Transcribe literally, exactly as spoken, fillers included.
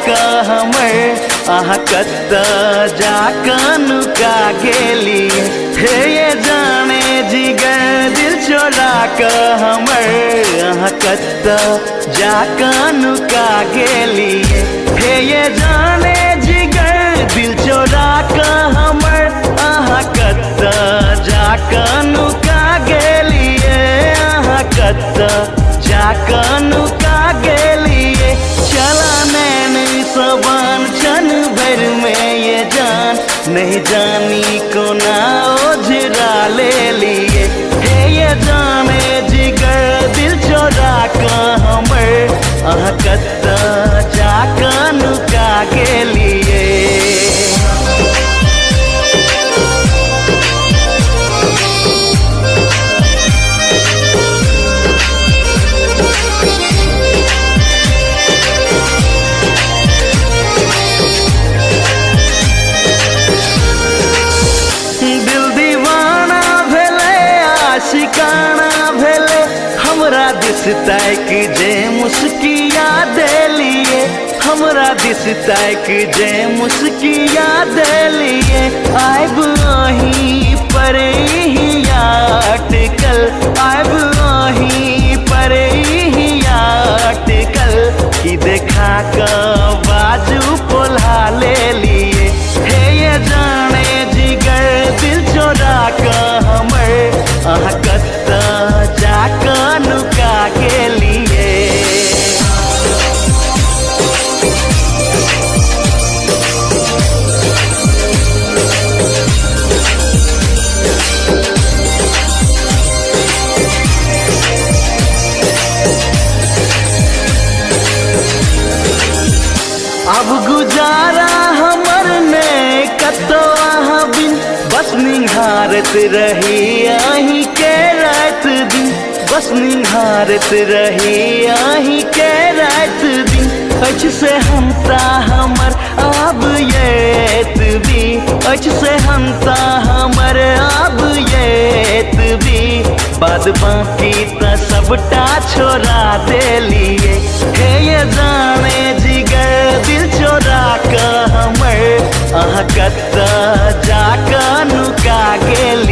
का हमर अहाँ कत जाके नुका गेली हे ये जाने जिगर दिल चोरा का हमर अहाँ कत जाके नुका गेली हे ये जाने जिगर दिल चोरा का हमर अहाँ कत जाके नुका गेली अहाँ कत जाके नुका गेली चला नैन सबान क्षण भर में ये जान नहीं जानी को ना ओझरा ले लिए हे ये जाने जिगर दिल चोरा का हमर अहाँ कत जाके नुका गेलिए शिकाना भेले हमरा दिस तक जे मुस्किया देलिए हमरा दिस तक जे मुस्किया देलिए आइब आही पर ही अटकल आइब आही पर ही अटकल कि देखा का बाजू पोला ले लिए हे ये जाने जिगर दिल चोरा का हमर अहाँ कत जाके नुका गेलिए अब गुजारा हमर ने कतो अहाँ बिन बस निहारत रही आही के रात दिन बस निहारत रही आही के रात दिन अच से हमता हमर अब येत भी अच से हमता हमर अब येत भी बाद बाकी त सबटा छोड़ा देलिए हे ये जाने जिगर दिल चोरा का हमर अहाँ कत जाके नुका गेली